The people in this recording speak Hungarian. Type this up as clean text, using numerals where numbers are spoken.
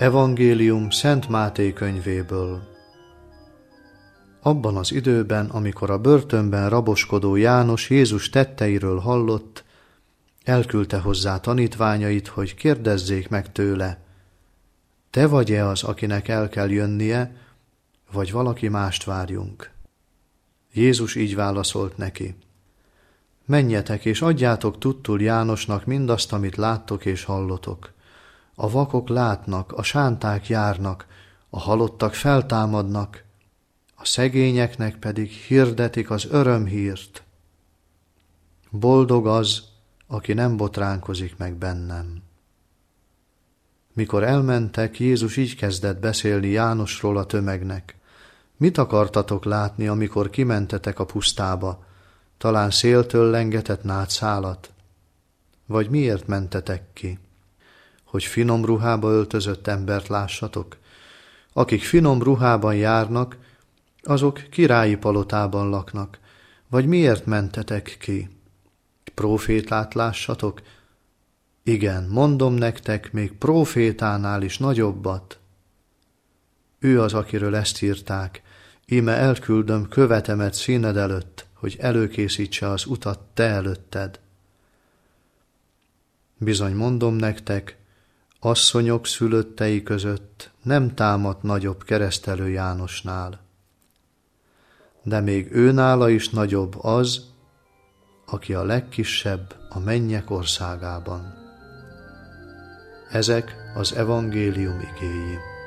Evangélium Szent Máté könyvéből. Abban az időben, amikor a börtönben raboskodó János Jézus tetteiről hallott, elküldte hozzá tanítványait, hogy kérdezzék meg tőle: te vagy-e az, akinek el kell jönnie, vagy valaki mást várjunk? Jézus így válaszolt neki: menjetek és adjátok tudtul Jánosnak mindazt, amit láttok és hallotok. A vakok látnak, a sánták járnak, a halottak feltámadnak, a szegényeknek pedig hirdetik az örömhírt. Boldog az, aki nem botránkozik meg bennem. Mikor elmentek, Jézus így kezdett beszélni Jánosról a tömegnek: mit akartatok látni, amikor kimentetek a pusztába? Talán széltől lengetett nátszálat? Vagy miért mentetek ki? Hogy finom ruhába öltözött embert lássatok? Akik finom ruhában járnak, azok királyi palotában laknak. Vagy miért mentetek ki? Prófétát lássatok? Igen, mondom nektek, még prófétánál is nagyobbat. Ő az, akiről ezt írták: íme elküldöm követemet színed előtt, hogy előkészítse az utat te előtted. Bizony mondom nektek, asszonyok szülöttei között nem támadt nagyobb keresztelő Jánosnál. De még őnála is nagyobb az, aki a legkisebb a mennyek országában. Ezek az evangélium igéi.